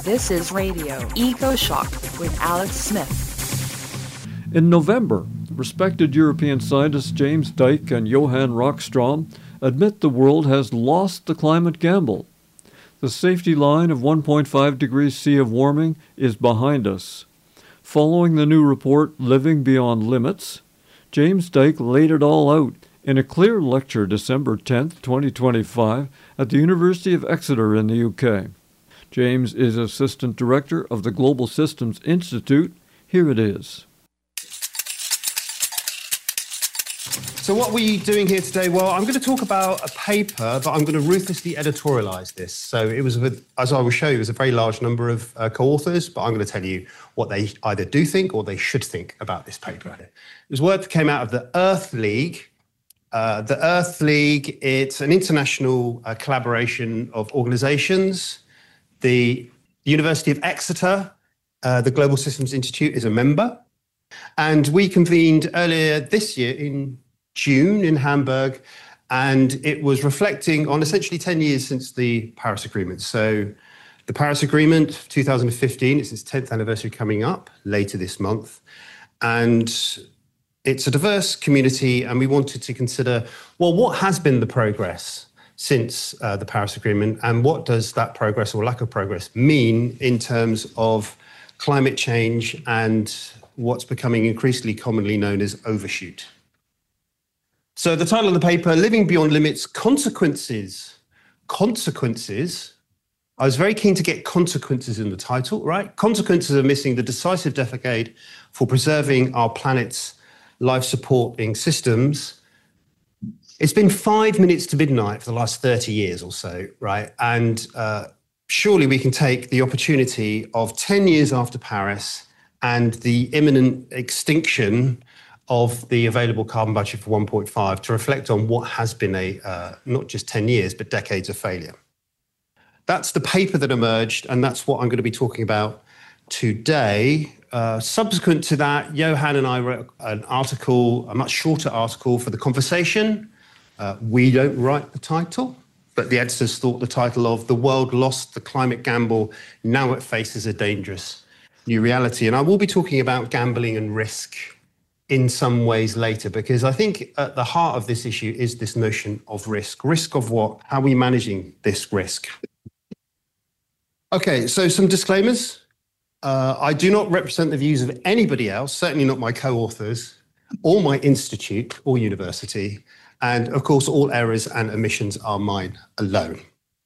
This is Radio EcoShock with Alex Smith. In November, respected European scientists James Dyke and Johan Rockström admit the world has lost the climate gamble. The safety line of 1.5 degrees C of warming is behind us. Following the new report, Living Beyond Limits, James Dyke laid it all out in a clear lecture December 10, 2025, at the University of Exeter in the UK. James is Assistant Director of the Global Systems Institute. Here it is. So what are we doing here today? Well, I'm going to talk about a paper, but I'm going to ruthlessly editorialise this. So it was, as I will show you, it was a very large number of co-authors, but I'm going to tell you what they either do think or they should think about this paper. It was work that came out of the Earth League. The Earth League, it's an international collaboration of organisations. The University of Exeter, the Global Systems Institute, is a member. And we convened earlier this year in June in Hamburg, and it was reflecting on essentially 10 years since the Paris Agreement. So the Paris Agreement, 2015, it's its 10th anniversary coming up later this month. And it's a diverse community, and we wanted to consider, well, what has been the progress since the Paris Agreement, and what does that progress or lack of progress mean in terms of climate change and what's becoming increasingly commonly known as overshoot. So the title of the paper, Living Beyond Limits, Consequences. Consequences. I was very keen to get consequences in the title, right? Consequences of missing the decisive decade for preserving our planet's life-supporting systems. It's been 5 minutes to midnight for the last 30 years or so, right? And surely we can take the opportunity of 10 years after Paris and the imminent extinction of the available carbon budget for 1.5 to reflect on what has been a not just 10 years, but decades of failure. That's the paper that emerged, and that's what I'm going to be talking about today. Subsequent to that, Johan and I wrote an article, a much shorter article for The Conversation. We don't write the title, but the editors thought the title of The World Lost the Climate Gamble, Now It Faces a Dangerous New Reality. And I will be talking about gambling and risk in some ways later, because I think at the heart of this issue is this notion of risk. Risk of what? How are we managing this risk? Okay, so some disclaimers. I do not represent the views of anybody else, certainly not my co-authors, or my institute or university. And of course, all errors and omissions are mine alone.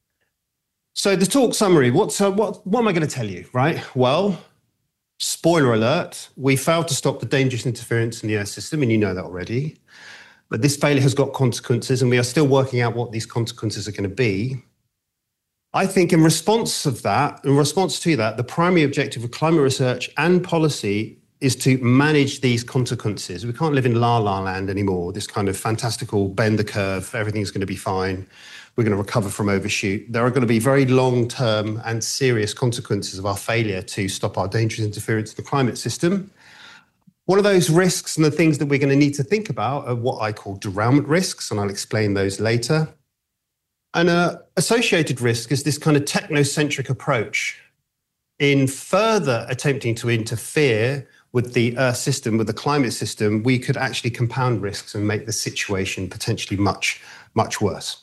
So the talk summary, what am I going to tell you, right? Well, spoiler alert, we failed to stop the dangerous interference in the Earth system, and you know that already. But this failure has got consequences, and we are still working out what these consequences are going to be. I think in response to that, the primary objective of climate research and policy is to manage these consequences. We can't live in la-la land anymore, this kind of fantastical bend the curve, everything's going to be fine, we're going to recover from overshoot. There are going to be very long-term and serious consequences of our failure to stop our dangerous interference in the climate system. One of those risks and the things that we're going to need to think about are what I call derailment risks, and I'll explain those later. And associated risk is this kind of technocentric approach in further attempting to interfere with the Earth system, with the climate system. We could actually compound risks and make the situation potentially much, much worse.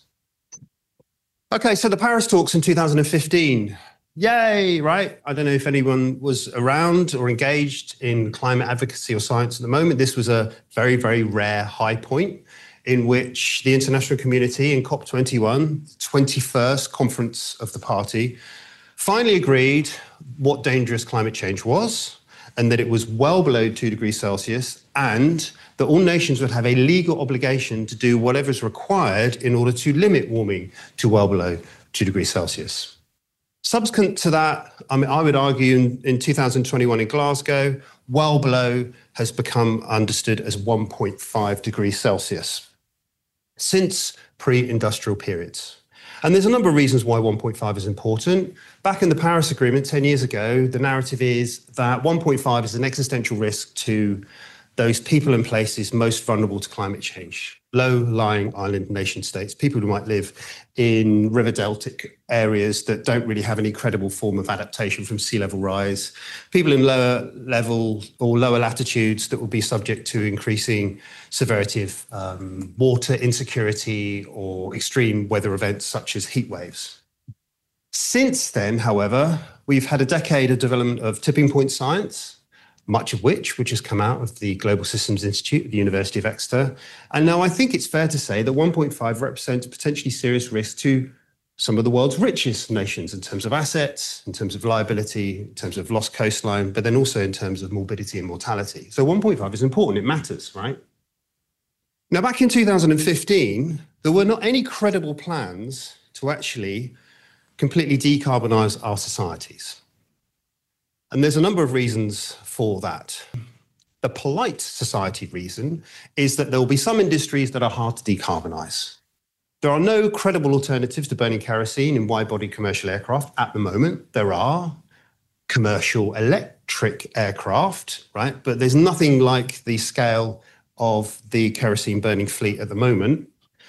Okay, so the Paris talks in 2015. Yay, right? I don't know if anyone was around or engaged in climate advocacy or science at the moment. This was a very, very rare high point in which the international community in COP21, 21st conference of the party, finally agreed what dangerous climate change was, and that it was well below 2 degrees Celsius, and that all nations would have a legal obligation to do whatever is required in order to limit warming to well below 2 degrees Celsius. Subsequent to that, I would argue in 2021 in Glasgow, well below has become understood as 1.5 degrees Celsius since pre-industrial periods. And there's a number of reasons why 1.5 is important. Back in the Paris Agreement 10 years ago, the narrative is that 1.5 is an existential risk to those people and places most vulnerable to climate change. Low-lying island nation states, people who might live in river deltic areas that don't really have any credible form of adaptation from sea level rise, people in lower level or lower latitudes that will be subject to increasing severity of water insecurity or extreme weather events such as heat waves. Since then, however, we've had a decade of development of tipping point science, much of which has come out of the Global Systems Institute at the University of Exeter. And now I think it's fair to say that 1.5 represents a potentially serious risk to some of the world's richest nations in terms of assets, in terms of liability, in terms of lost coastline, but then also in terms of morbidity and mortality. So 1.5 is important, it matters, right? Now, back in 2015, there were not any credible plans to actually completely decarbonise our societies. And there's a number of reasons for that. The polite society reason is that there will be some industries that are hard to decarbonise. There are no credible alternatives to burning kerosene in wide-body commercial aircraft at the moment. There are commercial electric aircraft, right? But there's nothing like the scale of the kerosene burning fleet at the moment.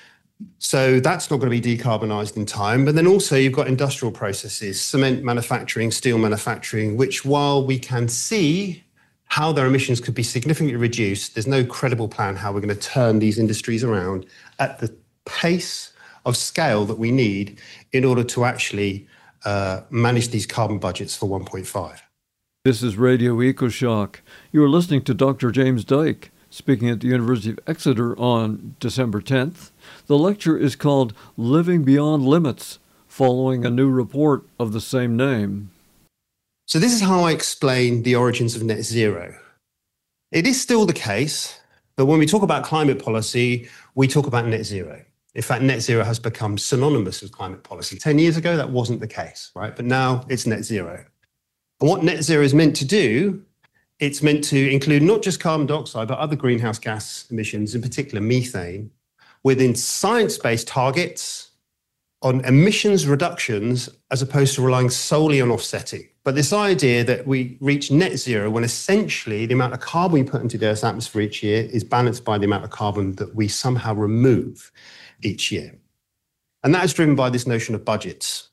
So that's not going to be decarbonised in time. But then also you've got industrial processes, cement manufacturing, steel manufacturing, which while we can see how their emissions could be significantly reduced, there's no credible plan how we're going to turn these industries around at the pace of scale that we need in order to actually manage these carbon budgets for 1.5. This is Radio EcoShock. You are listening to Dr. James Dyke, speaking at the University of Exeter on December 10th. The lecture is called Living Beyond Limits, following a new report of the same name. So this is how I explain the origins of net zero. It is still the case that when we talk about climate policy, we talk about net zero. In fact, net zero has become synonymous with climate policy. 10 years ago, that wasn't the case, right? But now it's net zero. And what net zero is meant to do, it's meant to include not just carbon dioxide, but other greenhouse gas emissions, in particular methane, within science-based targets on emissions reductions as opposed to relying solely on offsetting. But this idea that we reach net zero when essentially the amount of carbon we put into the Earth's atmosphere each year is balanced by the amount of carbon that we somehow remove each year. And that is driven by this notion of budgets.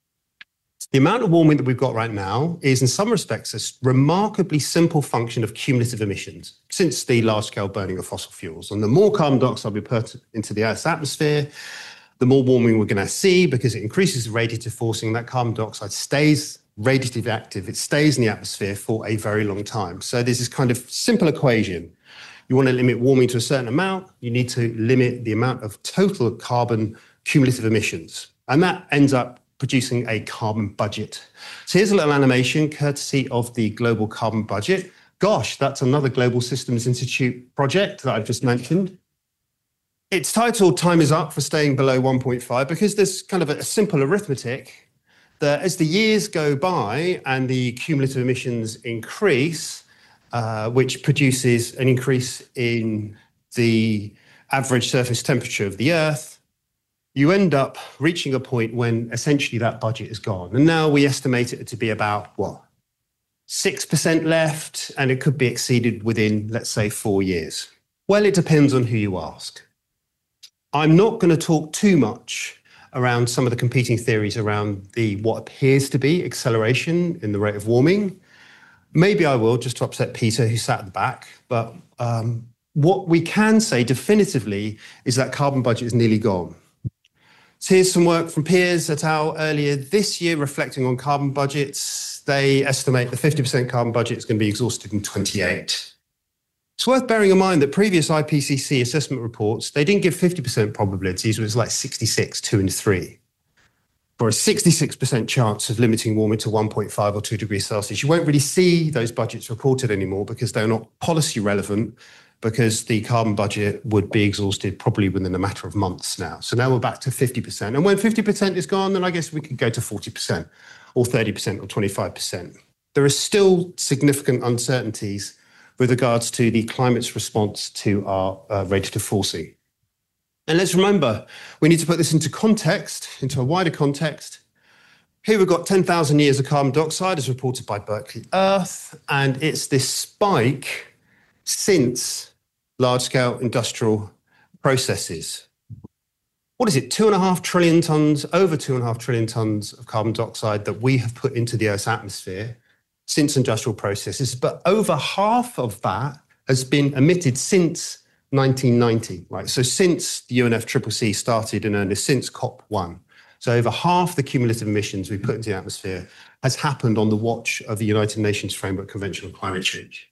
The amount of warming that we've got right now is in some respects a remarkably simple function of cumulative emissions since the large-scale burning of fossil fuels. And the more carbon dioxide we put into the Earth's atmosphere, the more warming we're going to see because it increases the radiative forcing. That carbon dioxide stays radiatively active. It stays in the atmosphere for a very long time. So there's this kind of simple equation. You want to limit warming to a certain amount, you need to limit the amount of total carbon cumulative emissions. And that ends up producing a carbon budget. So here's a little animation courtesy of the Global Carbon Budget. Gosh, that's another Global Systems Institute project that I've just mentioned. It's titled Time is Up for Staying Below 1.5 because there's kind of a simple arithmetic that as the years go by and the cumulative emissions increase, which produces an increase in the average surface temperature of the Earth, you end up reaching a point when essentially that budget is gone. And now we estimate it to be about, 6% left, and it could be exceeded within, let's say, 4 years. Well, it depends on who you ask. I'm not going to talk too much around some of the competing theories around what appears to be acceleration in the rate of warming. Maybe I will, just to upset Peter, who sat at the back. But what we can say definitively is that carbon budget is nearly gone. So here's some work from Piers et al. Earlier this year reflecting on carbon budgets. They estimate the 50% carbon budget is going to be exhausted in 28. It's worth bearing in mind that previous IPCC assessment reports, they didn't give 50% probabilities, it was like 66, 2 and 3. For a 66% chance of limiting warming to 1.5 or 2 degrees Celsius. You won't really see those budgets reported anymore because they're not policy relevant, because the carbon budget would be exhausted probably within a matter of months now. So now we're back to 50%. And when 50% is gone, then I guess we could go to 40% or 30% or 25%. There are still significant uncertainties with regards to the climate's response to our radiative forcing. And let's remember, we need to put this into context, into a wider context. Here we've got 10,000 years of carbon dioxide as reported by Berkeley Earth, and it's this spike since large-scale industrial processes. What is it, 2.5 trillion tonnes, over 2.5 trillion tonnes of carbon dioxide that we have put into the Earth's atmosphere since industrial processes, but over half of that has been emitted since 1990, right? So since the UNFCCC started in earnest, since COP1. So over half the cumulative emissions we put into the atmosphere has happened on the watch of the United Nations Framework Convention on Climate Change.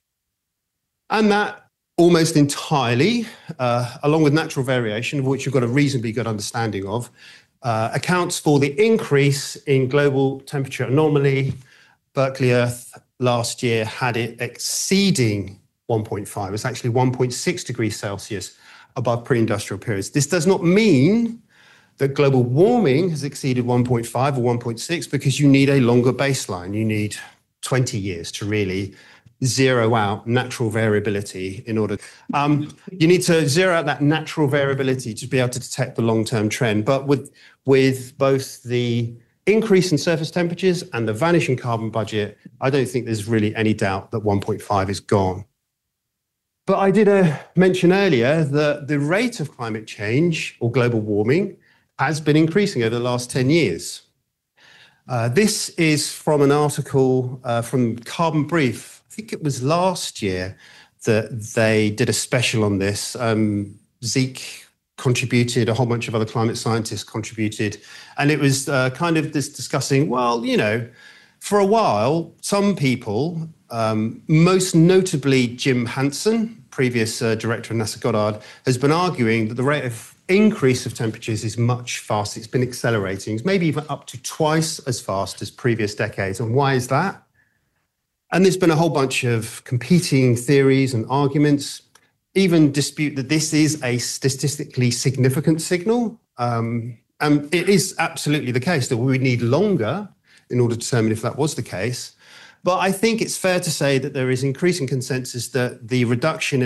And that almost entirely, along with natural variation, of which you've got a reasonably good understanding of, accounts for the increase in global temperature anomaly. Berkeley Earth last year had it exceeding 1.5. It's actually 1.6 degrees Celsius above pre-industrial periods. This does not mean that global warming has exceeded 1.5 or 1.6 because you need a longer baseline. You need 20 years to really zero out natural variability in order. You need to zero out that natural variability to be able to detect the long-term trend. But with both the increase in surface temperatures and the vanishing carbon budget, I don't think there's really any doubt that 1.5 is gone. But I did mention earlier that the rate of climate change or global warming has been increasing over the last 10 years. This is from an article from Carbon Brief. I think it was last year that they did a special on this. Zeke contributed, a whole bunch of other climate scientists contributed, and it was kind of this discussing, well, you know, for a while, some people, most notably Jim Hansen, previous director of NASA Goddard, has been arguing that the rate of increase of temperatures is much faster. It's been accelerating, maybe even up to twice as fast as previous decades. And why is that? And there's been a whole bunch of competing theories and arguments, even dispute that this is a statistically significant signal. And it is absolutely the case that we need longer in order to determine if that was the case. But I think it's fair to say that there is increasing consensus that the reduction in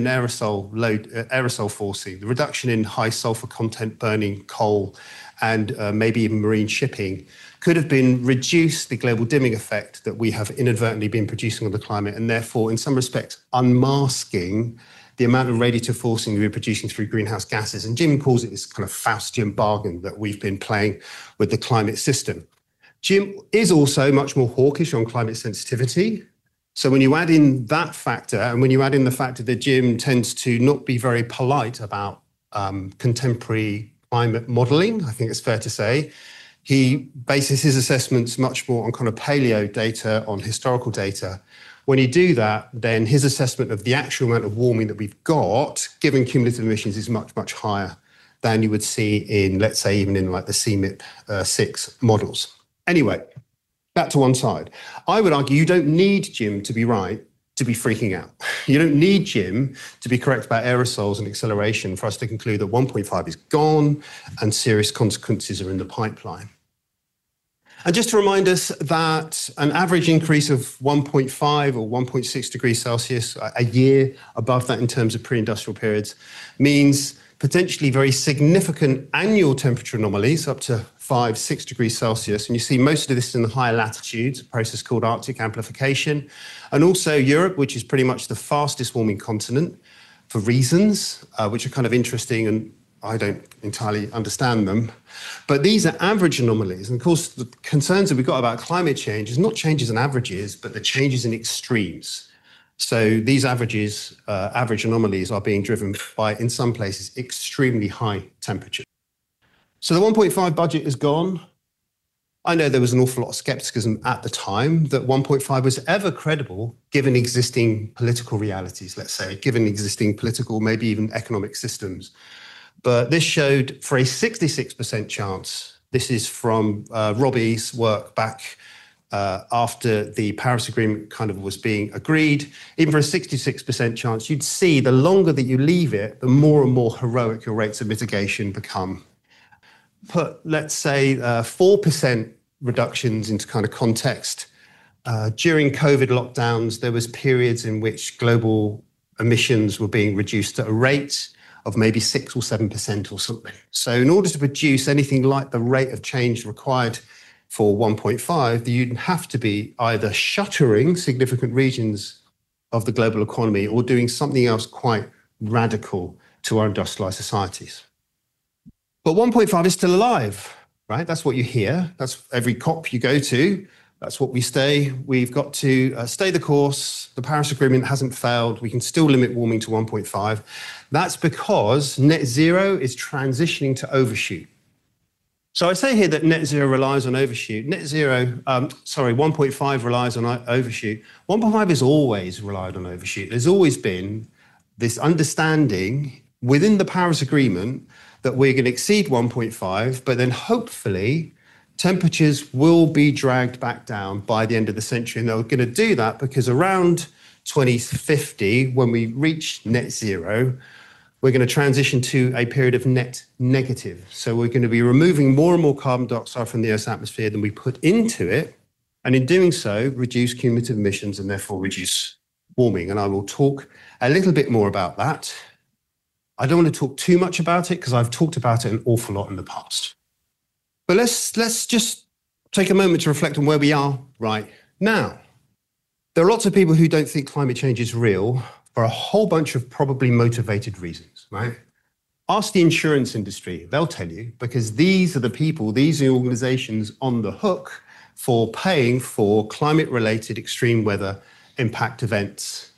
aerosol forcing, the reduction in high sulfur content burning coal and maybe even marine shipping could have been reduced the global dimming effect that we have inadvertently been producing on the climate, and therefore, in some respects, unmasking the amount of radiative forcing we're producing through greenhouse gases. And Jim calls it this kind of Faustian bargain that we've been playing with the climate system. Jim is also much more hawkish on climate sensitivity. So when you add in that factor, and when you add in the factor that Jim tends to not be very polite about contemporary climate modelling, I think it's fair to say, he bases his assessments much more on kind of paleo data, on historical data. When you do that, then his assessment of the actual amount of warming that we've got, given cumulative emissions, is much, much higher than you would see in, let's say, even in like the CMIP 6 models. Anyway, back to one side. I would argue you don't need Jim to be right to be freaking out. You don't need Jim to be correct about aerosols and acceleration for us to conclude that 1.5 is gone and serious consequences are in the pipeline. And just to remind us that an average increase of 1.5 or 1.6 degrees Celsius a year above that in terms of pre-industrial periods means potentially very significant annual temperature anomalies up to 5-6 degrees Celsius. And you see most of this in the higher latitudes, a process called Arctic amplification. And also Europe, which is pretty much the fastest warming continent for reasons which are kind of interesting, and I don't entirely understand them. But these are average anomalies. And of course, the concerns that we've got about climate change is not changes in averages, but the changes in extremes. So these average anomalies are being driven by, in some places, extremely high temperature. So the 1.5 budget is gone. I know there was an awful lot of skepticism at the time that 1.5 was ever credible, given existing political realities, let's say, given existing political, maybe even economic systems. But this showed for a 66% chance, this is from Robbie's work back after the Paris Agreement kind of was being agreed, even for a 66% chance, you'd see the longer that you leave it, the more and more heroic your rates of mitigation become. Put, let's say, 4% reductions into kind of context. During COVID lockdowns, there was periods in which global emissions were being reduced at a rate of maybe 6 or 7% or something. So in order to produce anything like the rate of change required for 1.5, you'd have to be either shuttering significant regions of the global economy or doing something else quite radical to our industrialized societies. But 1.5 is still alive, right? That's what you hear. That's every COP you go to. That's what we say. We've got to stay the course. The Paris Agreement hasn't failed. We can still limit warming to 1.5. That's because net zero is transitioning to overshoot. So I say here that net zero relies on overshoot. 1.5 relies on overshoot. 1.5 has always relied on overshoot. There's always been this understanding within the Paris Agreement that we're going to exceed 1.5, but then hopefully temperatures will be dragged back down by the end of the century. And they're going to do that because around 2050, when we reach net zero, we're going to transition to a period of net negative. So we're going to be removing more and more carbon dioxide from the Earth's atmosphere than we put into it. And in doing so, reduce cumulative emissions and therefore reduce warming. And I will talk a little bit more about that. I don't want to talk too much about it because I've talked about it an awful lot in the past. But let's just take a moment to reflect on where we are right now. There are lots of people who don't think climate change is real for a whole bunch of probably motivated reasons, right? Ask the insurance industry, they'll tell you, because these are the people, these are the organizations on the hook for paying for climate-related extreme weather impact events.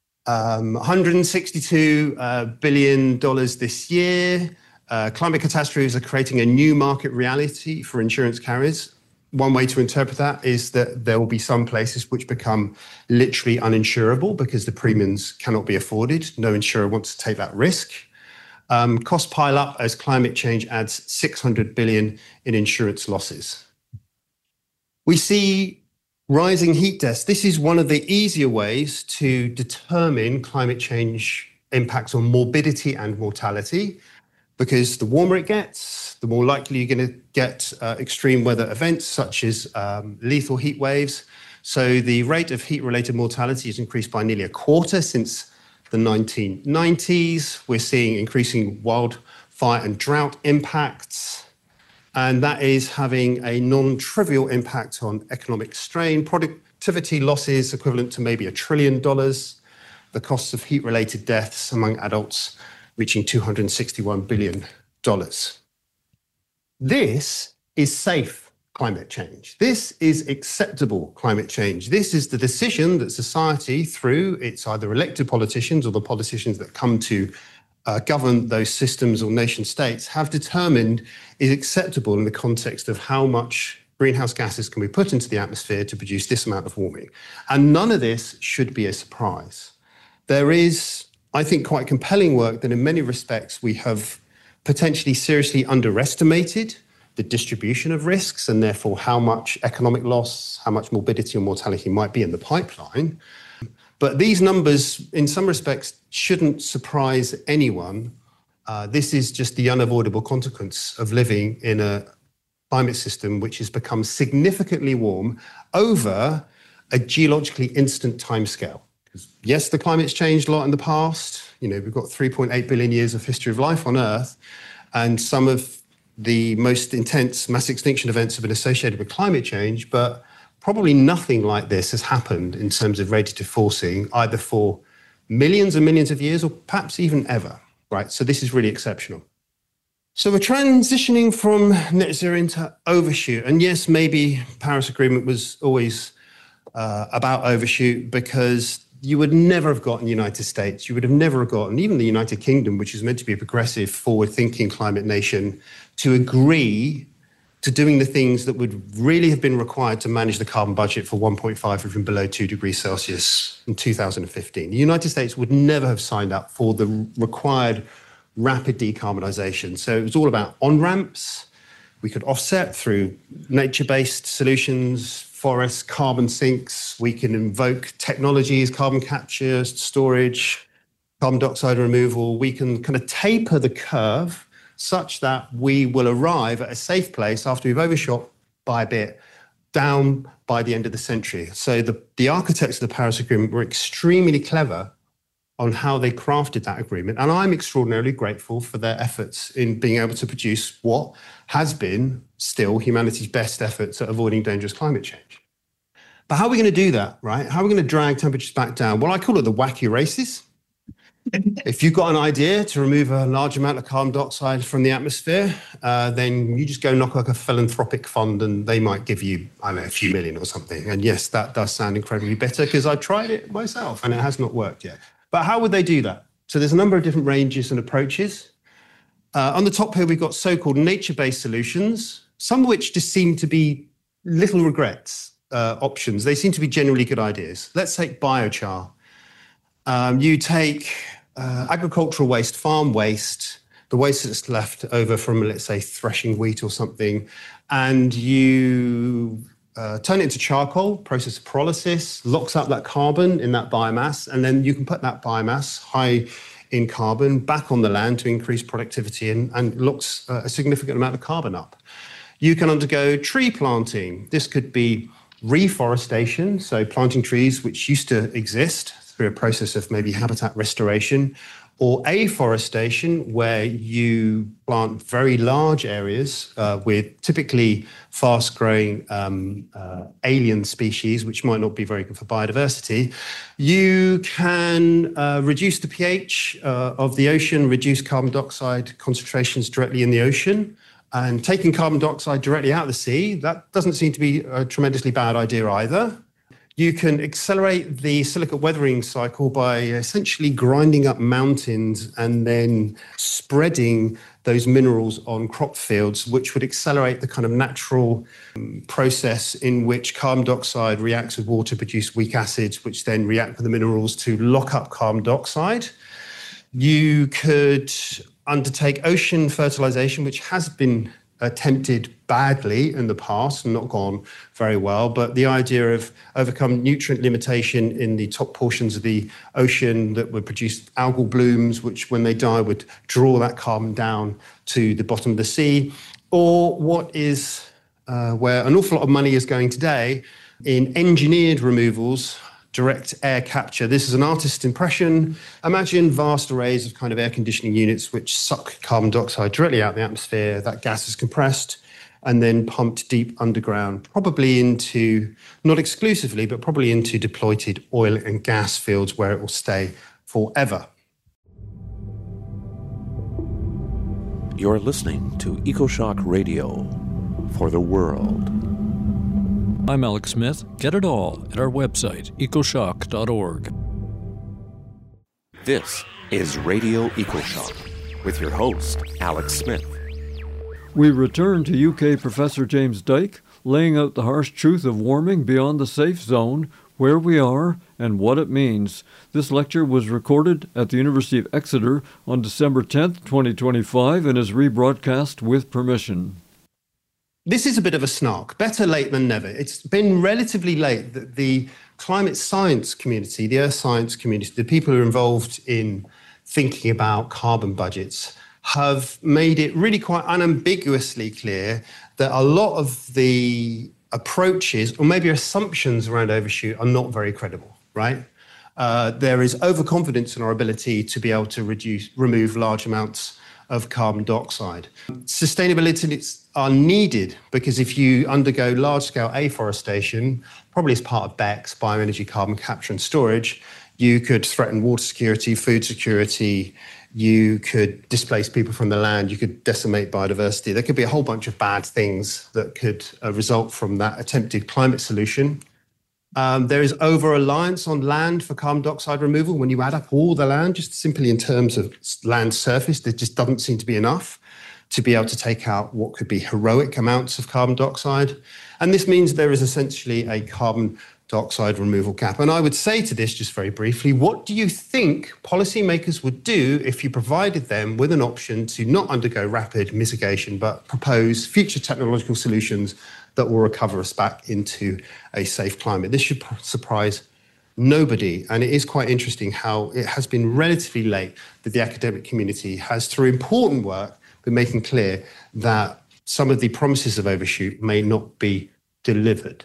$162 billion this year. Climate catastrophes are creating a new market reality for insurance carriers. One way to interpret that is that there will be some places which become literally uninsurable because the premiums cannot be afforded. No insurer wants to take that risk. Costs pile up as climate change adds $600 billion in insurance losses. We see rising heat deaths. This is one of the easier ways to determine climate change impacts on morbidity and mortality, because the warmer it gets, the more likely you're going to get extreme weather events such as lethal heat waves. So the rate of heat-related mortality has increased by nearly a quarter since the 1990s. We're seeing increasing wildfire and drought impacts, and that is having a non-trivial impact on economic strain, productivity losses equivalent to maybe $1 trillion, the costs of heat-related deaths among adults reaching $261 billion. This is safe climate change. This is acceptable climate change. This is the decision that society, through its either elected politicians or the politicians that come to govern those systems or nation states, have determined is acceptable in the context of how much greenhouse gases can be put into the atmosphere to produce this amount of warming. And none of this should be a surprise. There is, I think, quite compelling work that in many respects we have potentially seriously underestimated the distribution of risks and therefore how much economic loss, how much morbidity and mortality might be in the pipeline. But these numbers, in some respects, shouldn't surprise anyone. This is just the unavoidable consequence of living in a climate system which has become significantly warm over a geologically instant timescale. Yes, the climate's changed a lot in the past. You know, we've got 3.8 billion years of history of life on Earth, and some of the most intense mass extinction events have been associated with climate change, but probably nothing like this has happened in terms of radiative forcing, either for millions and millions of years or perhaps even ever, right? So this is really exceptional. So we're transitioning from net zero into overshoot. And yes, maybe Paris Agreement was always about overshoot, because you would never have gotten the United States, you would have never gotten even the United Kingdom, which is meant to be a progressive, forward-thinking climate nation, to agree to doing the things that would really have been required to manage the carbon budget for 1.5 even below 2 degrees Celsius in 2015. The United States would never have signed up for the required rapid decarbonisation. So it was all about on-ramps. We could offset through nature-based solutions, forests, carbon sinks. We can invoke technologies, carbon capture, storage, carbon dioxide removal. We can kind of taper the curve such that we will arrive at a safe place after we've overshot by a bit, down by the end of the century. So the architects of the Paris Agreement were extremely clever on how they crafted that agreement. And I'm extraordinarily grateful for their efforts in being able to produce what has been still humanity's best efforts at avoiding dangerous climate change. But how are we going to do that, right? How are we going to drag temperatures back down? Well, I call it the wacky races. If you've got an idea to remove a large amount of carbon dioxide from the atmosphere, then you just go knock like a philanthropic fund and they might give you, I don't know, a few million or something. And yes, that does sound incredibly bitter because I tried it myself and it has not worked yet. But how would they do that? So there's a number of different ranges and approaches. On the top here, we've got so-called nature-based solutions, some of which just seem to be little regrets options. They seem to be generally good ideas. Let's take biochar. You take agricultural waste, farm waste, the waste that's left over from, let's say, threshing wheat or something, and you turn it into charcoal, process of pyrolysis, locks up that carbon in that biomass, and then you can put that biomass high in carbon back on the land to increase productivity and locks a significant amount of carbon up. You can undergo tree planting. This could be reforestation, so planting trees which used to exist through a process of maybe habitat restoration, or afforestation, where you plant very large areas with typically fast-growing alien species, which might not be very good for biodiversity. You can reduce the pH of the ocean, reduce carbon dioxide concentrations directly in the ocean. And taking carbon dioxide directly out of the sea, that doesn't seem to be a tremendously bad idea either. You can accelerate the silicate weathering cycle by essentially grinding up mountains and then spreading those minerals on crop fields, which would accelerate the kind of natural process in which carbon dioxide reacts with water to produce weak acids, which then react with the minerals to lock up carbon dioxide. You could undertake ocean fertilization, which has been attempted badly in the past and not gone very well. But the idea of overcome nutrient limitation in the top portions of the ocean that would produce algal blooms, which when they die would draw that carbon down to the bottom of the sea. Or what is where an awful lot of money is going today in engineered removals, direct air capture. This is an artist's impression. Imagine vast arrays of kind of air conditioning units which suck carbon dioxide directly out of the atmosphere. That gas is compressed and then pumped deep underground, probably into, not exclusively, but probably into depleted oil and gas fields where it will stay forever. You're listening to EcoShock Radio for the world. I'm Alex Smith. Get it all at our website, ecoshock.org. This is Radio EcoShock with your host, Alex Smith. We return to UK Professor James Dyke, laying out the harsh truth of warming beyond the safe zone, where we are, and what it means. This lecture was recorded at the University of Exeter on December 10th, 2025, and is rebroadcast with permission. This is a bit of a snark. Better late than never. It's been relatively late that the climate science community, the earth science community, the people who are involved in thinking about carbon budgets have made it really quite unambiguously clear that a lot of the approaches or maybe assumptions around overshoot are not very credible, right? There is overconfidence in our ability to be able to remove large amounts of carbon dioxide. Sustainability are needed because if you undergo large-scale afforestation, probably as part of BECCS, bioenergy carbon capture and storage, you could threaten water security, food security, you could displace people from the land, you could decimate biodiversity. There could be a whole bunch of bad things that could result from that attempted climate solution. There is over-reliance on land for carbon dioxide removal. When you add up all the land, just simply in terms of land surface, there just doesn't seem to be enough to be able to take out what could be heroic amounts of carbon dioxide. And this means there is essentially a carbon dioxide removal gap. And I would say to this, just very briefly, what do you think policymakers would do if you provided them with an option to not undergo rapid mitigation, but propose future technological solutions that will recover us back into a safe climate? This should surprise nobody. And it is quite interesting how it has been relatively late that the academic community has, through important work, been making clear that some of the promises of overshoot may not be delivered.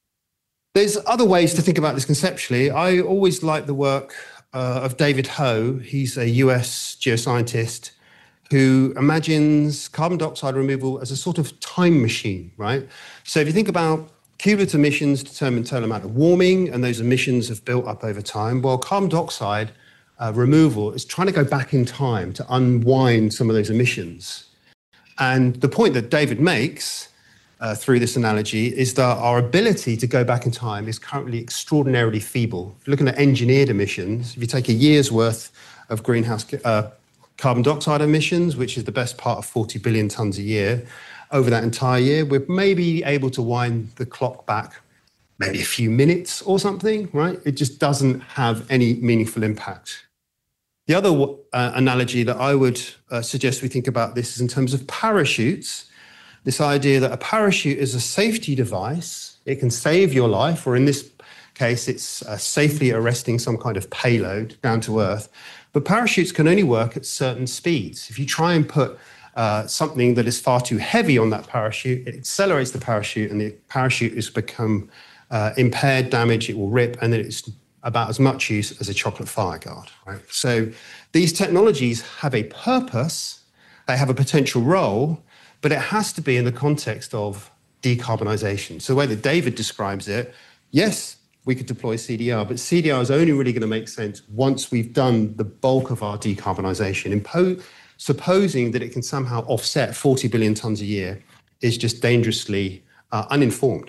There's other ways to think about this conceptually. I always like the work of David Ho. He's a US geoscientist who imagines carbon dioxide removal as a sort of time machine, right? So if you think about Cumulative emissions determine total amount of warming, and those emissions have built up over time. While carbon dioxide removal is trying to go back in time to unwind some of those emissions. And the point that David makes through this analogy is that our ability to go back in time is currently extraordinarily feeble. If you're looking at engineered emissions, if you take a year's worth of greenhouse carbon dioxide emissions, which is the best part of 40 billion tonnes a year, over that entire year, we're maybe able to wind the clock back maybe a few minutes or something, right? It just doesn't have any meaningful impact. The other analogy that I would suggest we think about this is in terms of parachutes. This idea that a parachute is a safety device. It can save your life, or in this case, it's safely arresting some kind of payload down to Earth. But parachutes can only work at certain speeds. If you try and put something that is far too heavy on that parachute, it accelerates the parachute, and the parachute has become impaired, damaged, it will rip, and then it's about as much use as a chocolate fireguard, right? So these technologies have a purpose, they have a potential role, but it has to be in the context of decarbonisation. So the way that David describes it, yes, we could deploy CDR, but CDR is only really going to make sense once we've done the bulk of our decarbonisation. Supposing that it can somehow offset 40 billion tonnes a year is just dangerously uninformed.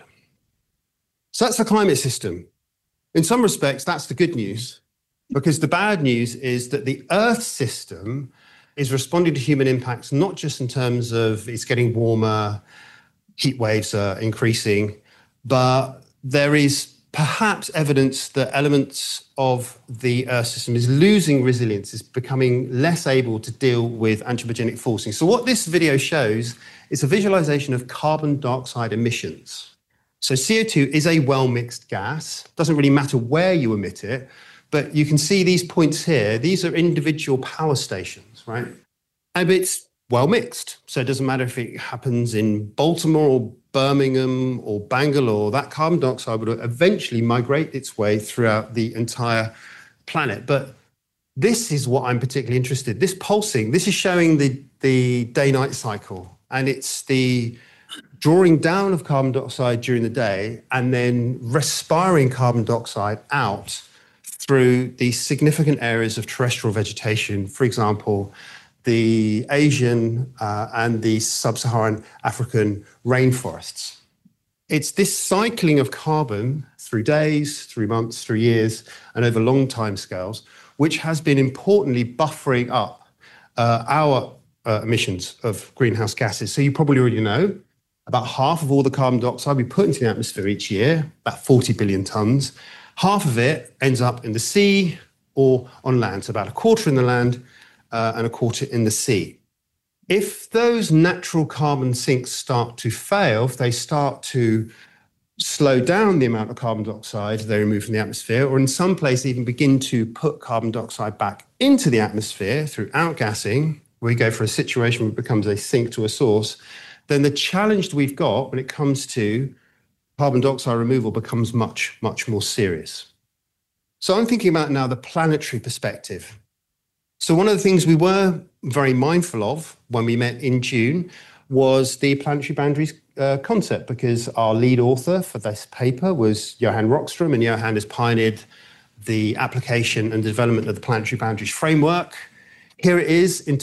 So that's the climate system. In some respects, that's the good news, because the bad news is that the Earth system is responding to human impacts, not just in terms of it's getting warmer, heat waves are increasing, but there is perhaps evidence that elements of the Earth system is losing resilience, is becoming less able to deal with anthropogenic forcing. So what this video shows is a visualization of carbon dioxide emissions. So CO2 is a well-mixed gas. Doesn't really matter where you emit it, but you can see these points here. These are individual power stations, right? And it's well-mixed. So it doesn't matter if it happens in Baltimore or Birmingham or Bangalore, that carbon dioxide would eventually migrate its way throughout the entire planet. But this is what I'm particularly interested in. This pulsing, this is showing the day-night cycle, and it's the drawing down of carbon dioxide during the day and then respiring carbon dioxide out through these significant areas of terrestrial vegetation, for example, the Asian and the sub-Saharan African rainforests. It's this cycling of carbon through days, through months, through years, and over long time scales, which has been importantly buffering up our emissions of greenhouse gases. So you probably already know, about half of all the carbon dioxide we put into the atmosphere each year, about 40 billion tonnes, half of it ends up in the sea or on land, so about a quarter in the land and a quarter in the sea. If those natural carbon sinks start to fail, if they start to slow down the amount of carbon dioxide they remove from the atmosphere, or in some places even begin to put carbon dioxide back into the atmosphere through outgassing, we go for a situation where it becomes a sink to a source, then the challenge we've got when it comes to carbon dioxide removal becomes much, much more serious. So I'm thinking about now the planetary perspective. So one of the things we were very mindful of when we met in June was the planetary boundaries concept, because our lead author for this paper was Johan Rockström, and Johan has pioneered the application and development of the planetary boundaries framework. Here it is in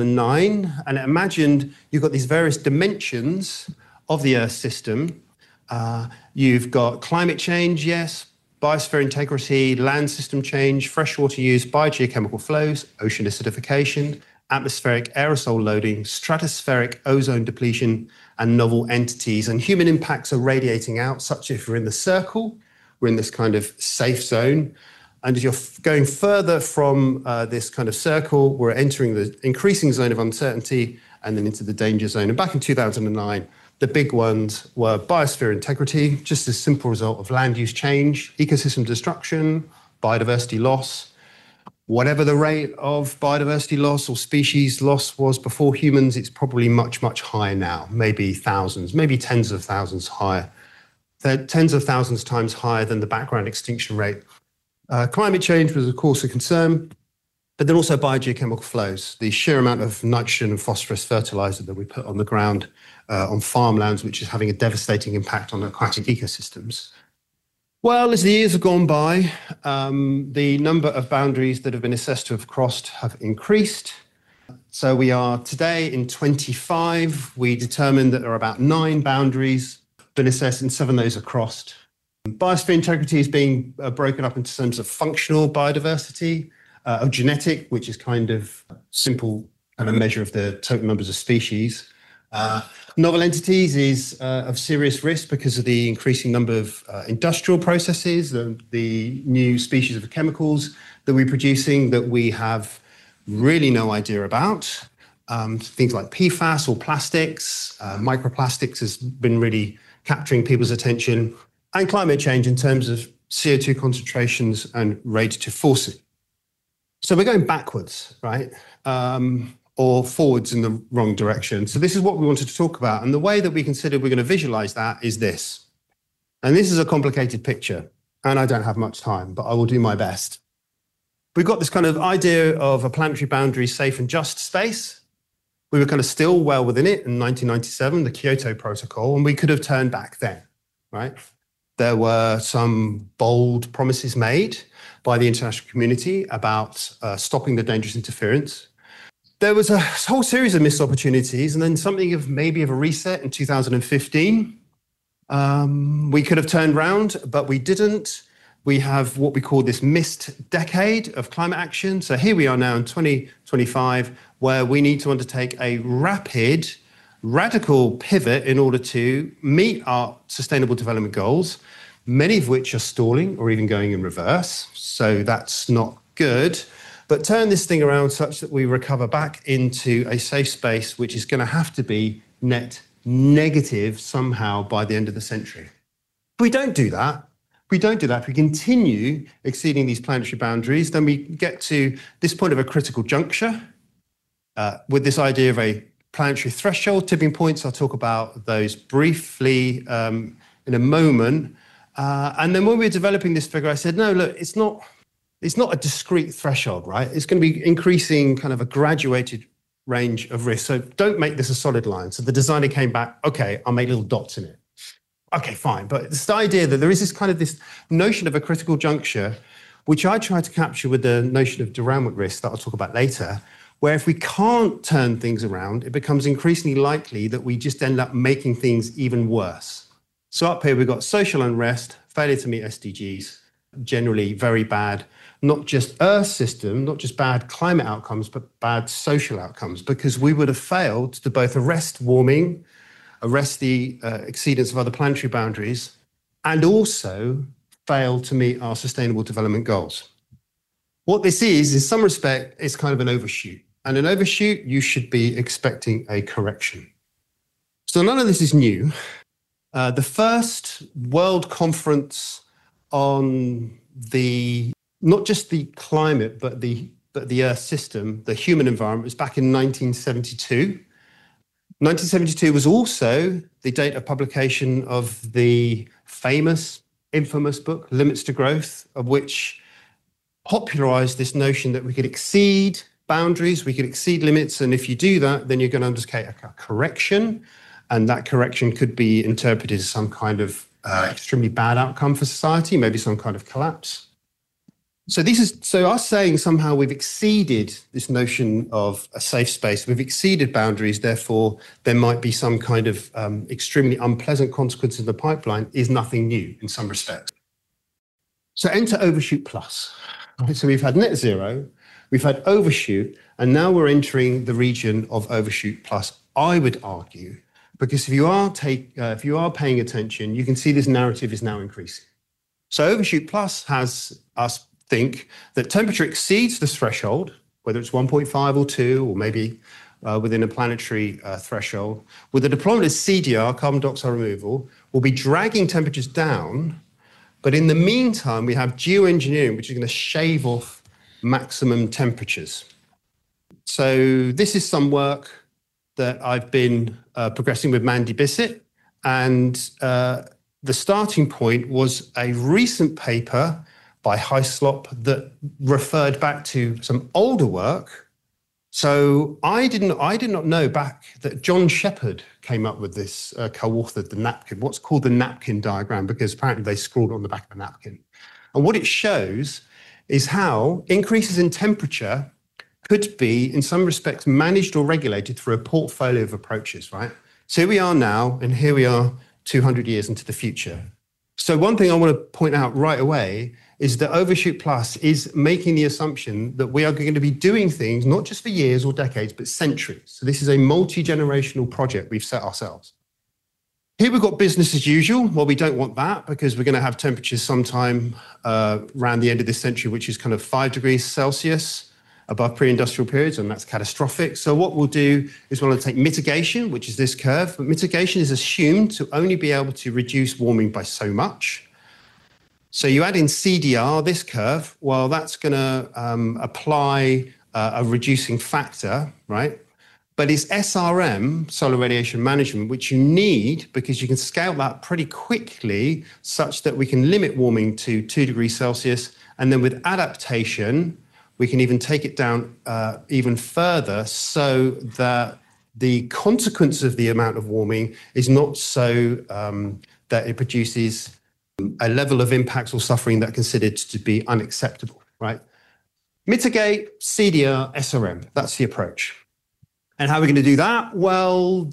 2009, and it imagined you've got these various dimensions of the Earth system. You've got climate change, yes, biosphere integrity, land system change, freshwater use, biogeochemical flows, ocean acidification, atmospheric aerosol loading, stratospheric ozone depletion, and novel entities. And human impacts are radiating out, such if we're in the circle, we're in this kind of safe zone. And as you're going further from this kind of circle, we're entering the increasing zone of uncertainty and then into the danger zone. And back in 2009, the big ones were biosphere integrity, just a simple result of land use change, ecosystem destruction, biodiversity loss. Whatever the rate of biodiversity loss or species loss was before humans, it's probably much, much higher now, maybe thousands, maybe tens of thousands higher. They're tens of thousands times higher than the background extinction rate. Climate change was, of course, a concern. but then also biogeochemical flows, the sheer amount of nitrogen and phosphorus fertilizer that we put on the ground on farmlands, which is having a devastating impact on aquatic ecosystems. Well, as the years have gone by, the number of boundaries that have been assessed to have crossed have increased. So we are today in 25. We determined that there are about 9 boundaries been assessed, and 7 of those are crossed. Biosphere integrity is being broken up into terms of functional biodiversity, of genetic, which is kind of simple kind of measure of the total numbers of species. Novel entities is of serious risk because of the increasing number of industrial processes, the new species of chemicals that we're producing that we have really no idea about. Things like PFAS or plastics, microplastics has been really capturing people's attention, and climate change in terms of CO2 concentrations and radiative forcing. So we're going backwards, right? Or forwards in the wrong direction. So this is what we wanted to talk about. And the way that we considered we're going to visualize that is this. And this is a complicated picture. And I don't have much time, but I will do my best. We've got this kind of idea of a planetary boundary, safe and just space. We were kind of still well within it in 1997, the Kyoto Protocol, and we could have turned back then, right? There were some bold promises made by the international community about stopping the dangerous interference. There was a whole series of missed opportunities, and then something of maybe of a reset in 2015. We could have turned round, but we didn't. We have what we call this missed decade of climate action. So here we are now in 2025, where we need to undertake a rapid, radical pivot in order to meet our sustainable development goals, many of which are stalling or even going in reverse. So that's not good. But turn this thing around such that we recover back into a safe space, which is going to have to be net negative somehow by the end of the century. If we don't do that, if we continue exceeding these planetary boundaries, then we get to this point of a critical juncture with this idea of a planetary threshold, tipping points. I'll talk about those briefly in a moment. And then when we were developing this figure, I said, no, look, it's not a discrete threshold, right? It's going to be increasing kind of a graduated range of risk. So don't make this a solid line. So the designer came back, okay, I'll make little dots in it. Okay, fine. But it's the idea that there is this notion of a critical juncture, which I try to capture with the notion of derailment risk that I'll talk about later, where if we can't turn things around, it becomes increasingly likely that we just end up making things even worse. So up here, we've got social unrest, failure to meet SDGs, generally very bad, not just Earth system, not just bad climate outcomes, but bad social outcomes, because we would have failed to both arrest warming, arrest the exceedance of other planetary boundaries, and also fail to meet our sustainable development goals. What this is, in some respect, is kind of an overshoot. And an overshoot, you should be expecting a correction. So none of this is new. The first World Conference on not just the climate, but the Earth system, the human environment, was back in 1972. 1972 was also the date of publication of the infamous book, Limits to Growth, of which popularized this notion that we could exceed boundaries, we could exceed limits, and if you do that, then you're going to undertake a correction, and that correction could be interpreted as some kind of extremely bad outcome for society, maybe some kind of collapse. So us saying somehow we've exceeded this notion of a safe space, we've exceeded boundaries, therefore there might be some kind of extremely unpleasant consequences in the pipeline is nothing new in some respects. So enter overshoot plus. Right? So we've had net zero, we've had overshoot, and now we're entering the region of overshoot plus, I would argue, because if you are paying attention, you can see this narrative is now increasing. So overshoot plus has us think that temperature exceeds this threshold, whether it's 1.5 or 2, or maybe within a planetary threshold, with the deployment of CDR, carbon dioxide removal, will be dragging temperatures down. But in the meantime, we have geoengineering, which is going to shave off maximum temperatures. So this is some work that I've been progressing with Mandy Bissett. And the starting point was a recent paper by Hyslop that referred back to some older work. So I did not know back that John Shepherd came up with this, co-authored the napkin, what's called the napkin diagram, because apparently they scrawled on the back of a napkin. And what it shows is how increases in temperature could be, in some respects, managed or regulated through a portfolio of approaches, right? So here we are now, and here we are 200 years into the future. So one thing I want to point out right away is that Overshoot Plus is making the assumption that we are going to be doing things not just for years or decades, but centuries. So this is a multi-generational project we've set ourselves. Here we've got business as usual. Well, we don't want that because we're going to have temperatures sometime around the end of this century, which is kind of 5 degrees Celsius above pre-industrial periods, and that's catastrophic. So what we'll do is we'll take mitigation, which is this curve, but mitigation is assumed to only be able to reduce warming by so much. So you add in CDR, this curve, well, that's going to apply a reducing factor, right? But it's SRM, solar radiation management, which you need because you can scale that pretty quickly such that we can limit warming to 2 degrees Celsius. And then with adaptation, we can even take it down even further so that the consequence of the amount of warming is not so that it produces a level of impacts or suffering that are considered to be unacceptable, right? Mitigate, CDR, SRM, that's the approach. And how are we going to do that? Well,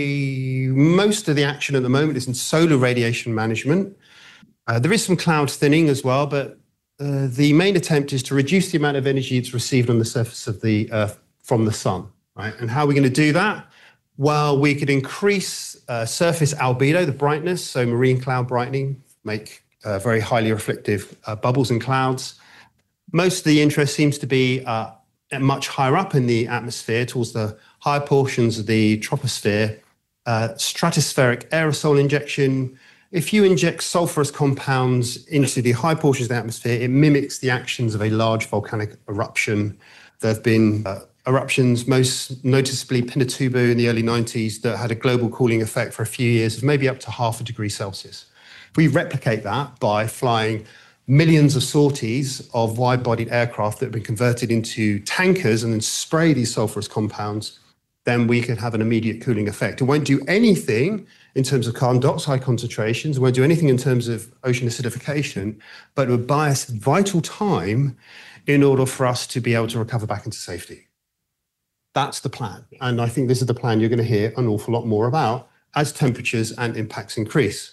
most of the action at the moment is in solar radiation management. There is some cloud thinning as well, but the main attempt is to reduce the amount of energy it's received on the surface of the Earth from the sun, right? And how are we going to do that? Well, we could increase surface albedo, the brightness, so marine cloud brightening, make very highly reflective bubbles and clouds. Most of the interest seems to be much higher up in the atmosphere, towards the higher portions of the troposphere, stratospheric aerosol injection. If you inject sulfurous compounds into the high portions of the atmosphere, it mimics the actions of a large volcanic eruption. There have been eruptions, most noticeably Pinatubo in the early 90s, that had a global cooling effect for a few years of maybe up to 0.5 degrees Celsius. If we replicate that by flying millions of sorties of wide-bodied aircraft that have been converted into tankers and then spray these sulfurous compounds, then we could have an immediate cooling effect. It won't do anything in terms of carbon dioxide concentrations, it won't do anything in terms of ocean acidification, but it would buy us vital time in order for us to be able to recover back into safety. That's the plan. And I think this is the plan you're going to hear an awful lot more about as temperatures and impacts increase.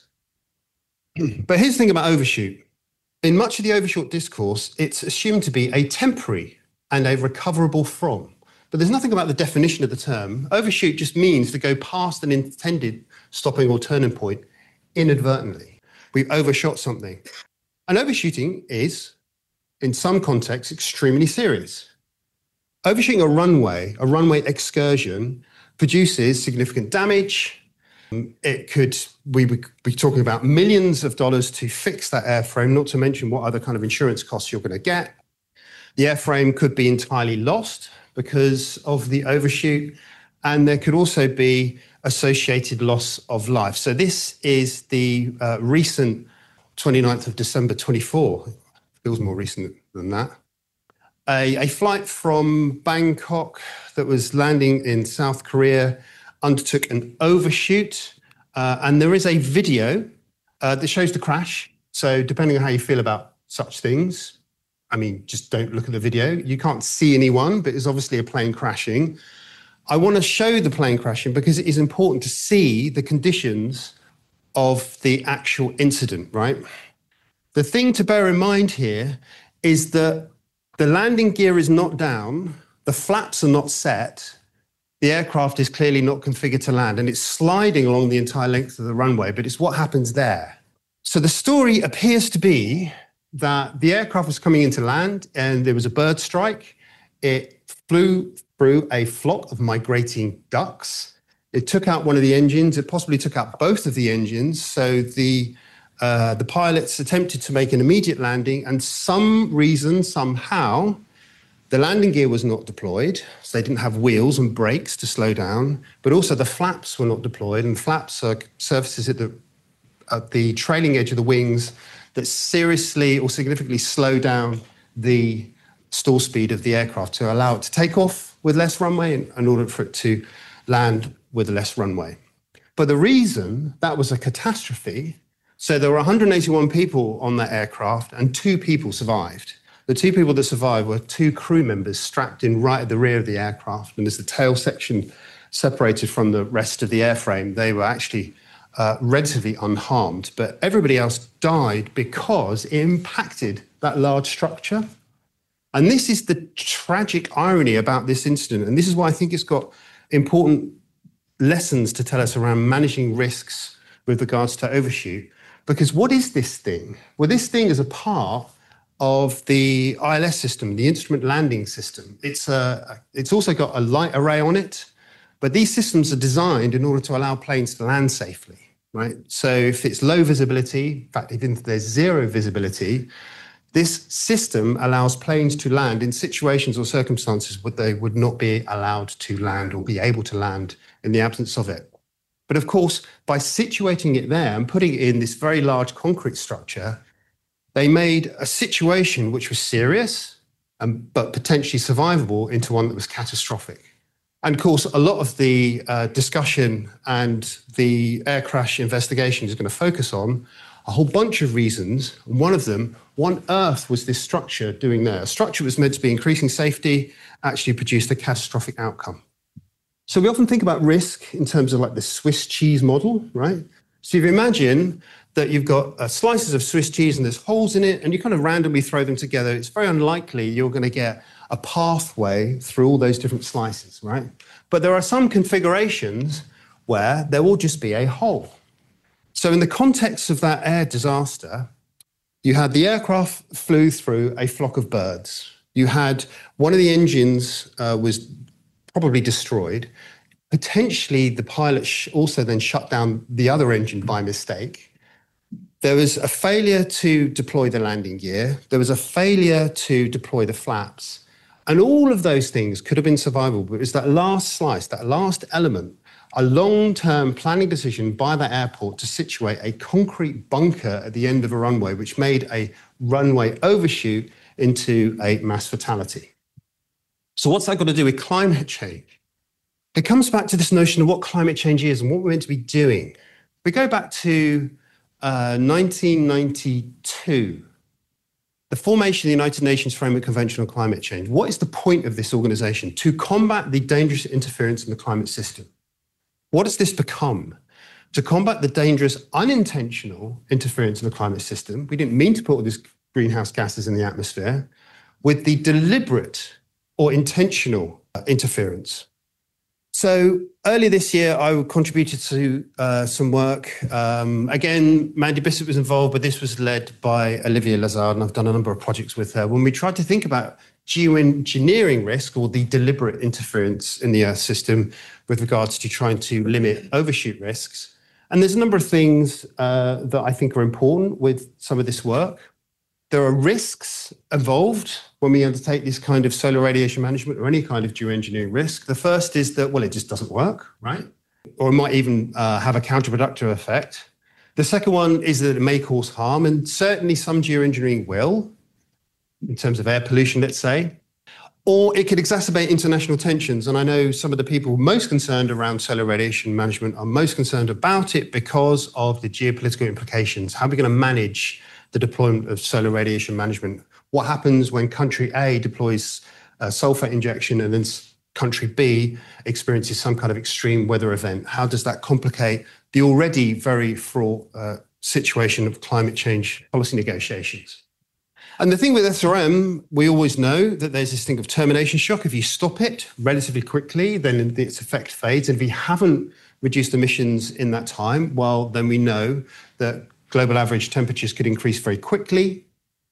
But here's the thing about overshoot. In much of the overshoot discourse, it's assumed to be a temporary and a recoverable from. But there's nothing about the definition of the term. Overshoot just means to go past an intended stopping or turning point inadvertently. We've overshot something. And overshooting is, in some contexts, extremely serious. Overshooting a runway excursion, produces significant damage. We would be talking about millions of dollars to fix that airframe, not to mention what other kind of insurance costs you're going to get. The airframe could be entirely lost because of the overshoot, and there could also be associated loss of life. So this is the recent 29th of December 24, feels more recent than that. A flight from Bangkok that was landing in South Korea undertook an overshoot, and there is a video that shows the crash. So depending on how you feel about such things, I mean, just don't look at the video. You can't see anyone, but it's obviously a plane crashing. I want to show the plane crashing because it is important to see the conditions of the actual incident, right? The thing to bear in mind here is that the landing gear is not down, the flaps are not set, the aircraft is clearly not configured to land, and it's sliding along the entire length of the runway, but it's what happens there. So the story appears to be that the aircraft was coming into land and there was a bird strike. It flew through a flock of migrating ducks. It took out one of the engines. It possibly took out both of the engines. So the pilots attempted to make an immediate landing, and somehow, the landing gear was not deployed, so they didn't have wheels and brakes to slow down, but also the flaps were not deployed, and flaps are surfaces at the trailing edge of the wings that seriously or significantly slow down the stall speed of the aircraft to allow it to take off with less runway in order for it to land with less runway. But the reason that was a catastrophe, so there were 181 people on that aircraft and 2 people survived. The 2 people that survived were 2 crew members strapped in right at the rear of the aircraft. And as the tail section separated from the rest of the airframe, they were actually relatively unharmed. But everybody else died because it impacted that large structure. And this is the tragic irony about this incident. And this is why I think it's got important lessons to tell us around managing risks with regards to overshoot. Because what is this thing? Well, this thing is a part of the ILS system, the instrument landing system. It's also got a light array on it, but these systems are designed in order to allow planes to land safely, right? So if it's low visibility, in fact, even if there's zero visibility, this system allows planes to land in situations or circumstances where they would not be allowed to land or be able to land in the absence of it. But of course, by situating it there and putting it in this very large concrete structure, they made a situation which was serious but potentially survivable into one that was catastrophic. And of course, a lot of the discussion and the air crash investigation is going to focus on a whole bunch of reasons. One of them, what on earth was this structure doing there? A structure that was meant to be increasing safety actually produced a catastrophic outcome. So we often think about risk in terms of like the Swiss cheese model, right? So if you imagine that you've got slices of Swiss cheese and there's holes in it and you kind of randomly throw them together, it's very unlikely you're going to get a pathway through all those different slices, right? But there are some configurations where there will just be a hole. So in the context of that air disaster, you had the aircraft flew through a flock of birds. You had one of the engines was probably destroyed. Potentially the pilot also then shut down the other engine by mistake. There was a failure to deploy the landing gear. There was a failure to deploy the flaps. And all of those things could have been survivable, but it was that last slice, that last element, a long-term planning decision by the airport to situate a concrete bunker at the end of a runway, which made a runway overshoot into a mass fatality. So what's that got to do with climate change? It comes back to this notion of what climate change is and what we're meant to be doing. We go back to 1992, the formation of the United Nations Framework Convention on Climate Change. What is the point of this organization? To combat the dangerous interference in the climate system. What has this become? To combat the dangerous unintentional interference in the climate system, we didn't mean to put all these greenhouse gases in the atmosphere, with the deliberate or intentional interference. So earlier this year, I contributed to some work. Again, Mandy Bissett was involved, but this was led by Olivier Lazard, and I've done a number of projects with her. When we tried to think about geoengineering risk, or the deliberate interference in the Earth system with regards to trying to limit overshoot risks. And there's a number of things that I think are important with some of this work. There are risks involved when we undertake this kind of solar radiation management or any kind of geoengineering risk. The first is that, well, it just doesn't work, right? Or it might even have a counterproductive effect. The second one is that it may cause harm, and certainly some geoengineering will, in terms of air pollution, let's say. Or it could exacerbate international tensions. And I know some of the people most concerned around solar radiation management are most concerned about it because of the geopolitical implications. How are we going to manage the deployment of solar radiation management? What happens when country A deploys sulfur injection and then country B experiences some kind of extreme weather event? How does that complicate the already very fraught situation of climate change policy negotiations? And the thing with SRM, we always know that there's this thing of termination shock. If you stop it relatively quickly, then its effect fades. And if you haven't reduced emissions in that time, well, then we know that global average temperatures could increase very quickly.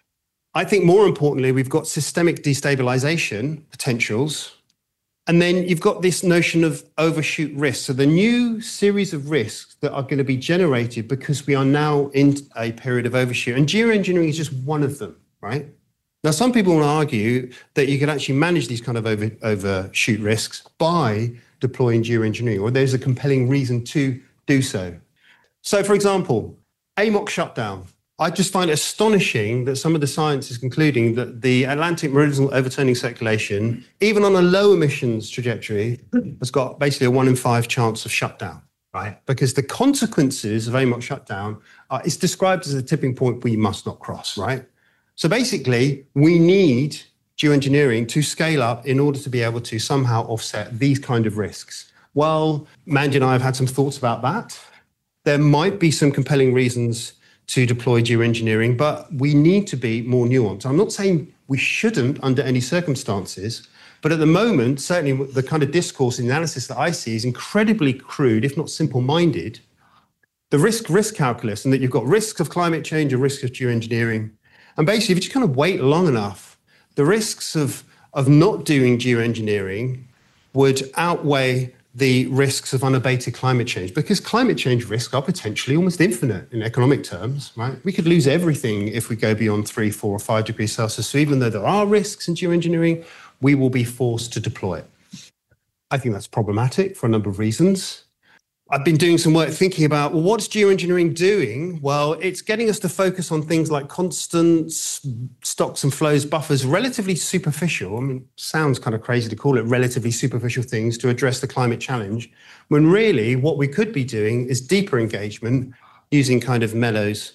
I think more importantly, we've got systemic destabilization potentials. And then you've got this notion of overshoot risk. So the new series of risks that are going to be generated because we are now in a period of overshoot. And geoengineering is just one of them, right? Now, some people will argue that you can actually manage these kind of overshoot risks by deploying geoengineering, or there's a compelling reason to do so. So, for example, AMOC shutdown. I just find it astonishing that some of the science is concluding that the Atlantic meridional overturning circulation, even on a low emissions trajectory, has got basically a 1 in 5 chance of shutdown, right? Because the consequences of AMOC shutdown is described as a tipping point we must not cross, right? So basically, we need geoengineering to scale up in order to be able to somehow offset these kind of risks. Well, Mandy and I have had some thoughts about that. There might be some compelling reasons to deploy geoengineering, but we need to be more nuanced. I'm not saying we shouldn't under any circumstances, but at the moment, certainly the kind of discourse and analysis that I see is incredibly crude, if not simple-minded. The risk calculus, and that you've got risks of climate change and risks of geoengineering. And basically, if you just kind of wait long enough, the risks of not doing geoengineering would outweigh the risks of unabated climate change, because climate change risks are potentially almost infinite in economic terms, right? We could lose everything if we go beyond 3, 4, or 5 degrees Celsius. So even though there are risks in geoengineering, we will be forced to deploy it. I think that's problematic for a number of reasons. I've been doing some work thinking about, well, what's geoengineering doing? Well, it's getting us to focus on things like constants, stocks and flows, buffers, relatively superficial. I mean, sounds kind of crazy to call it relatively superficial things to address the climate challenge, when really what we could be doing is deeper engagement using kind of Mello's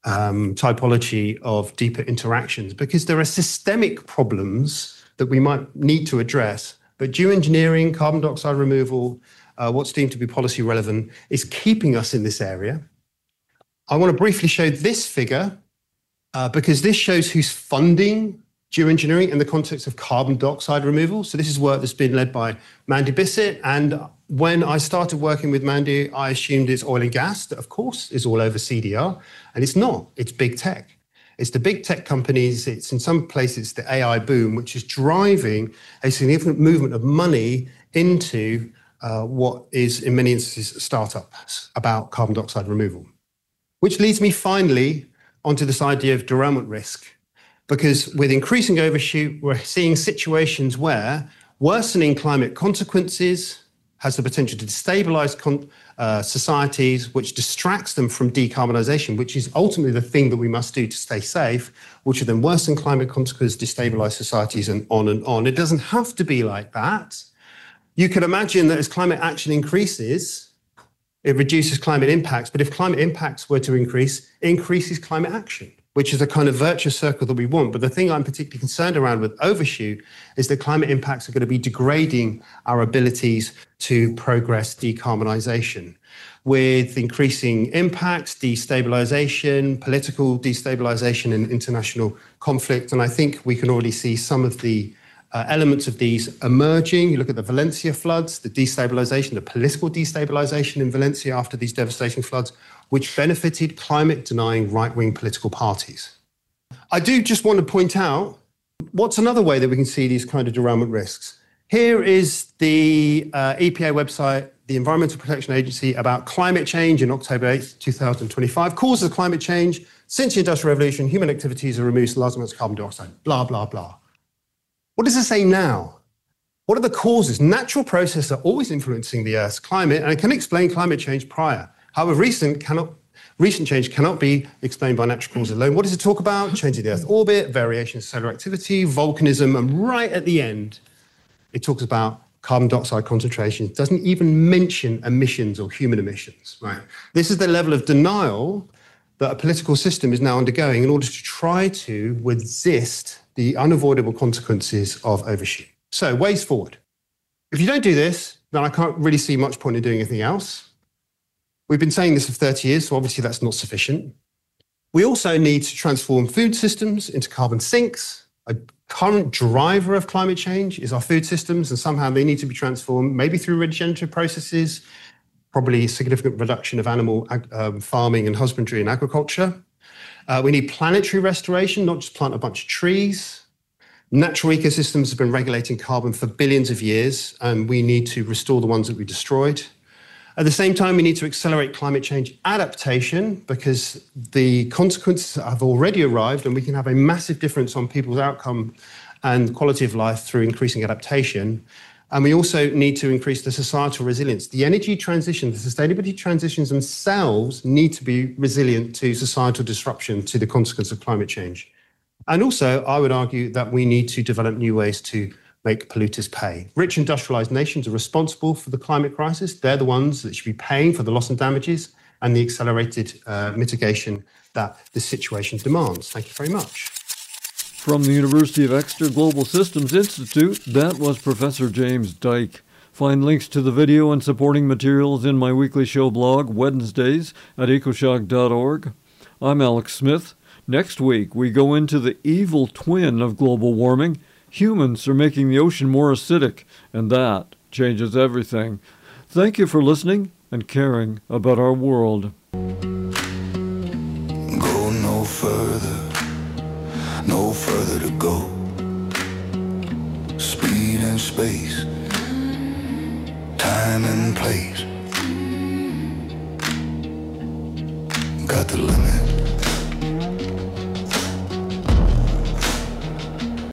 typology of deeper interactions, because there are systemic problems that we might need to address. But geoengineering, carbon dioxide removal, what's deemed to be policy relevant is keeping us in this area. I want to briefly show this figure because this shows who's funding geoengineering in the context of carbon dioxide removal. So this is work that's been led by Mandy Bissett. And when I started working with Mandy, I assumed it's oil and gas that, of course, is all over CDR. And it's not. It's big tech. It's the big tech companies. It's in some places the AI boom, which is driving a significant movement of money into what is, in many instances, startups about carbon dioxide removal. Which leads me finally onto this idea of derailment risk. Because with increasing overshoot, we're seeing situations where worsening climate consequences has the potential to destabilize societies, which distracts them from decarbonisation, which is ultimately the thing that we must do to stay safe, which will then worsen climate consequences, destabilize societies, and on and on. It doesn't have to be like that. You could imagine that as climate action increases, it reduces climate impacts. But if climate impacts were to increase, it increases climate action, which is a kind of virtuous circle that we want. But the thing I'm particularly concerned around with overshoot is that climate impacts are going to be degrading our abilities to progress decarbonisation. With increasing impacts, destabilisation, political destabilisation and international conflict. And I think we can already see some of the elements of these emerging. You look at the Valencia floods, the destabilisation, the political destabilisation in Valencia after these devastating floods, which benefited climate-denying right-wing political parties. I do just want to point out, what's another way that we can see these kind of derailment risks? Here is the EPA website, the Environmental Protection Agency, about climate change in October 8th, 2025. Causes of climate change: since the Industrial Revolution, human activities have removed large amounts of carbon dioxide, blah, blah, blah. What does it say now? What are the causes? Natural processes are always influencing the Earth's climate, and it can explain climate change prior. However, recent change cannot be explained by natural causes alone. What does it talk about? Changing the Earth's orbit, variations in solar activity, volcanism, and right at the end, it talks about carbon dioxide concentrations. It doesn't even mention emissions or human emissions, right? This is the level of denial that a political system is now undergoing in order to try to resist the unavoidable consequences of overshoot. So, ways forward. If you don't do this, then I can't really see much point in doing anything else. We've been saying this for 30 years, so obviously that's not sufficient. We also need to transform food systems into carbon sinks. A current driver of climate change is our food systems, and somehow they need to be transformed, maybe through regenerative processes, probably a significant reduction of animal farming and husbandry and agriculture. We need planetary restoration, not just plant a bunch of trees. Natural ecosystems have been regulating carbon for billions of years, and we need to restore the ones that we destroyed. At the same time, we need to accelerate climate change adaptation, because the consequences have already arrived, and we can have a massive difference on people's outcome and quality of life through increasing adaptation. And we also need to increase the societal resilience. The energy transition, the sustainability transitions themselves need to be resilient to societal disruption, to the consequence of climate change. And also, I would argue that we need to develop new ways to make polluters pay. Rich industrialized nations are responsible for the climate crisis. They're the ones that should be paying for the loss and damages and the accelerated mitigation that this situation demands. Thank you very much. From the University of Exeter Global Systems Institute, that was Professor James Dyke. Find links to the video and supporting materials in my weekly show blog, Wednesdays, at ecoshock.org. I'm Alex Smith. Next week, we go into the evil twin of global warming. Humans are making the ocean more acidic, and that changes everything. Thank you for listening and caring about our world. Go no further to go. Speed and space, time and place. Got the limit.